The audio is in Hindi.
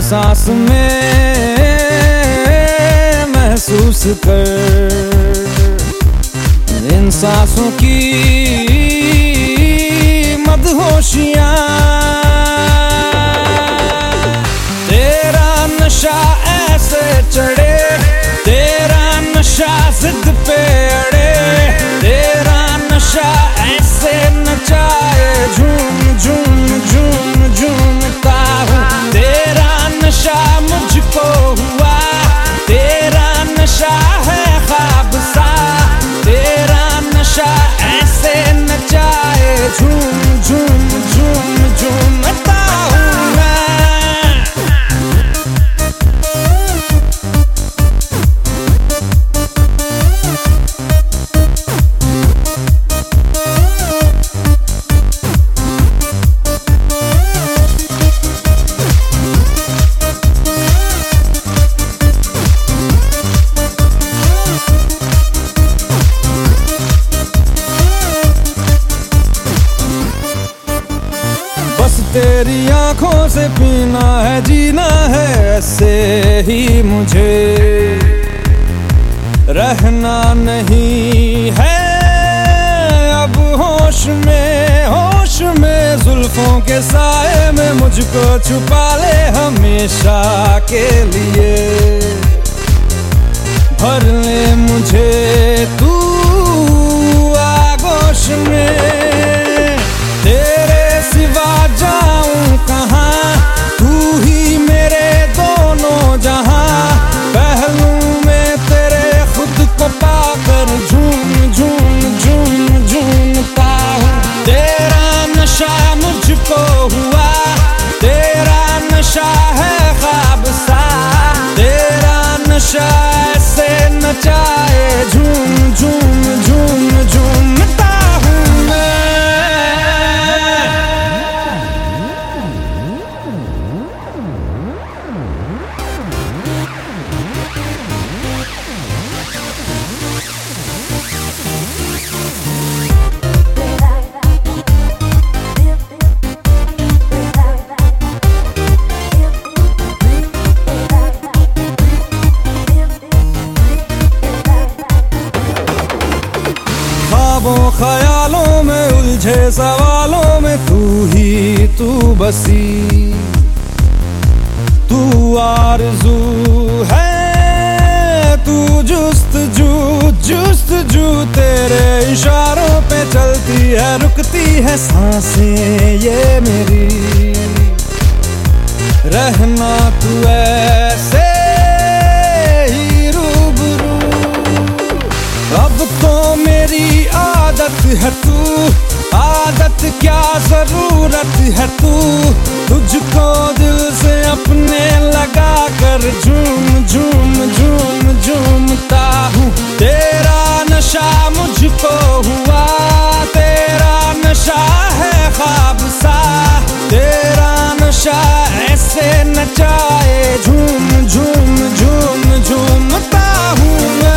सांस में महसूस कर, इन सांसों की मदहोशियां। तेरा नशा ऐसे चढ़े, तेरा नशा जिद पे अड़े, तेरा नशा ऐसे नचाए झूम झूम झूम झूमता हूँ। तेरा नशा मुझको हुआ, तेरा नशा है ख्वाब सा, तेरा नशा ऐसे नचाए झूम झूम झूम झूमता हूँ मैं। तेरी आंखों से पीना है, जीना है ऐसे ही मुझे, रहना नहीं है अब होश में जुल्फों के साए में मुझको छुपा ले हमेशा के लिए। भर ले मुझे तू आगोश में, तेरे सिवा जाऊं कहाँ, तू ही मेरे दोनों जहां। पहलू में तेरे खुद को पाकर झूम झूम झूम झूमता हूँ। तेरा नशा मुझको हुआ, तेरा नशा है ख्वाब सा, तेरा नशा ऐसे नचाए झूम झूम झूम झूमता हूँ मैं। ख्यालों में उलझे सवालों में तू ही तू बसी, तू आरज़ू है, तू जुस्तजू तेरे इशारों पे चलती है, रुकती है सांसें ये मेरी। रहना तू ऐसे ही रूबरू, अब तो मेरी आदत है तू, आदत क्या जरूरत है तू। तुझको दिल से अपने लगा कर झूम झूम झूम झूमता हूँ। तेरा नशा मुझको हुआ, तेरा नशा है ख्वाब सा, तेरा नशा ऐसे नचाए झूम झूम झूम झूमता हूँ मैं।